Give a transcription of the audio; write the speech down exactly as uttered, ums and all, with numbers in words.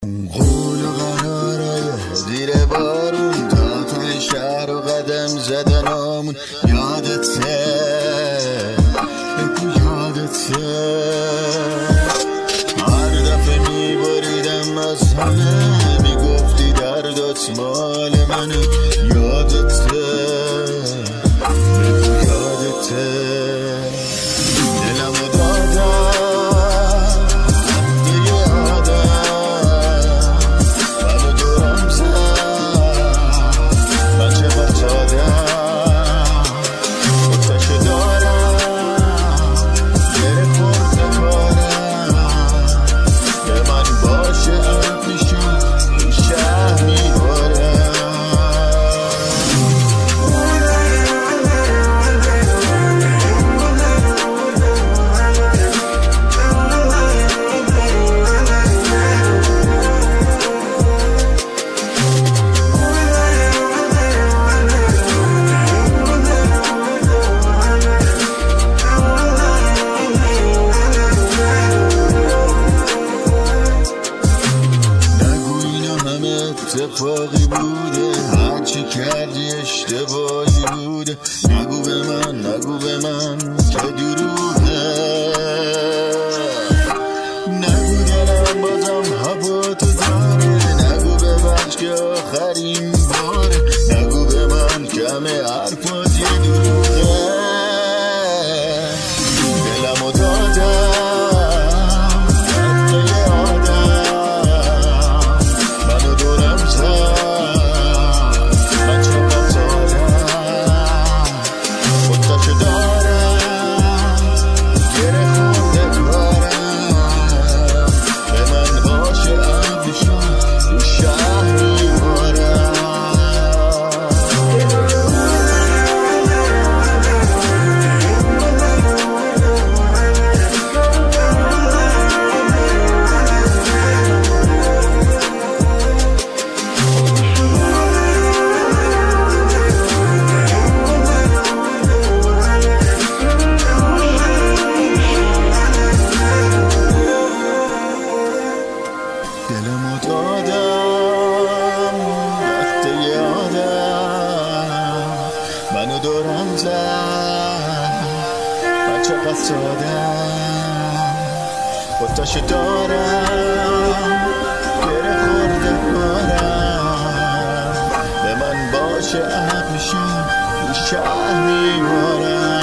قول و قرارای زیر بارون تا ته شهر و قدم زدنامون یادته بگو یادته هر دفعه میبریدم از همه میگفتی دردت مال منه یادته بگو یادته دلمو دادم اتفاقی بوده هرچی کردی اشتباهی بوده نگو به من نگو به من که دروغه نگو دلم بازم هوا تو داره نگو ببخش که آخرین باره نگو به من که همه حرفات یه دروغه دلمو دادم دلمو دادم وقت یادم منو دورم زد بچه قصد دادم بطاش دارم گره خورده کارم به من باشه عقلشم رو شهر میبارم